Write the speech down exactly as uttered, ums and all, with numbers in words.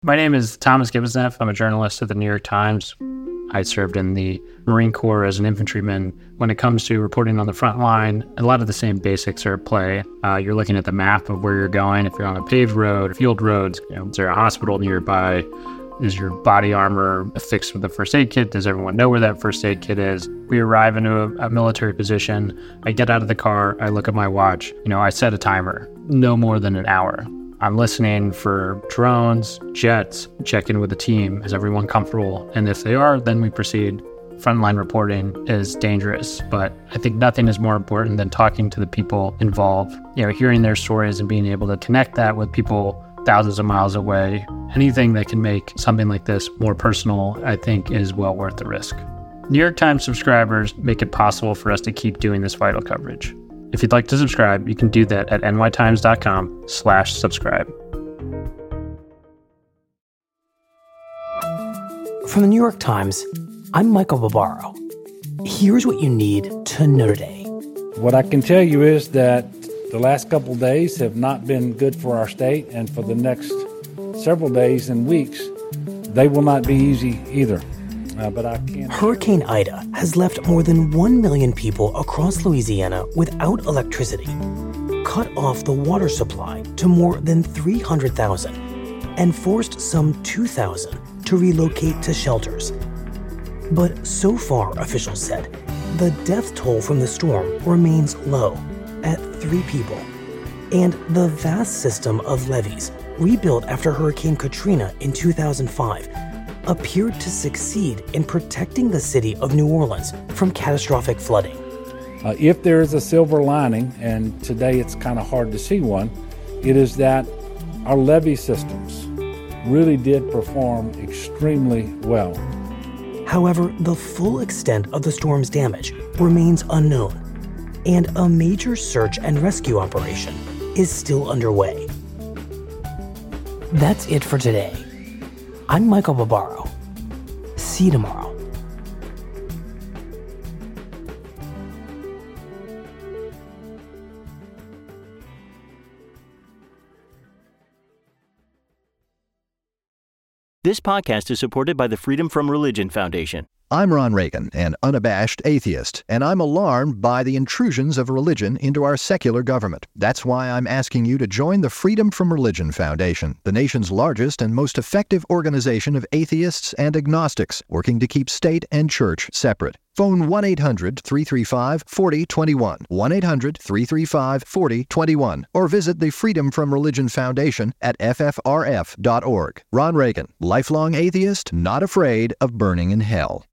My name is Thomas Gibbonsneff. I'm a journalist at the New York Times. I served in the Marine Corps as an infantryman. When it comes to reporting on the front line, a lot of the same basics are at play. Uh, you're looking at the map of where you're going. If you're on a paved road, field roads, you know, is there a hospital nearby? Is your body armor affixed with a first aid kit? Does everyone know where that first aid kit is? We arrive into a, a military position. I get out of the car. I look at my watch. You know, I set a timer, no more than an hour. I'm listening for drones, jets, check in with the team. Is everyone comfortable? And if they are, then we proceed. Frontline reporting is dangerous, but I think nothing is more important than talking to the people involved, you know, hearing their stories and being able to connect that with people thousands of miles away. Anything that can make something like this more personal, I think, is well worth the risk. New York Times subscribers make it possible for us to keep doing this vital coverage. If you'd like to subscribe, you can do that at nytimes.com slash subscribe. From the New York Times, I'm Michael Barbaro. Here's what you need to know today. What I can tell you is that the last couple of days have not been good for our state, and for the next several days and weeks, they will not be easy either. Uh, but I can't... Hurricane Ida has left more than one million people across Louisiana without electricity, cut off the water supply to more than three hundred thousand, and forced some two thousand to relocate to shelters. But so far, officials said, the death toll from the storm remains low at three people, and the vast system of levees rebuilt after Hurricane Katrina in two thousand five appeared to succeed in protecting the city of New Orleans from catastrophic flooding. Uh, if there is a silver lining, and today it's kind of hard to see one, it is that our levee systems really did perform extremely well. However, the full extent of the storm's damage remains unknown, and a major search and rescue operation is still underway. That's it for today. I'm Michael Barbaro. See you tomorrow. This podcast is supported by the Freedom From Religion Foundation. I'm Ron Reagan, an unabashed atheist, and I'm alarmed by the intrusions of religion into our secular government. That's why I'm asking you to join the Freedom From Religion Foundation, the nation's largest and most effective organization of atheists and agnostics, working to keep state and church separate. Phone one eight hundred, three three five, four zero two one, one eight hundred, three three five, four zero two one, or visit the Freedom From Religion Foundation at f f r f dot org. Ron Reagan, lifelong atheist, not afraid of burning in hell.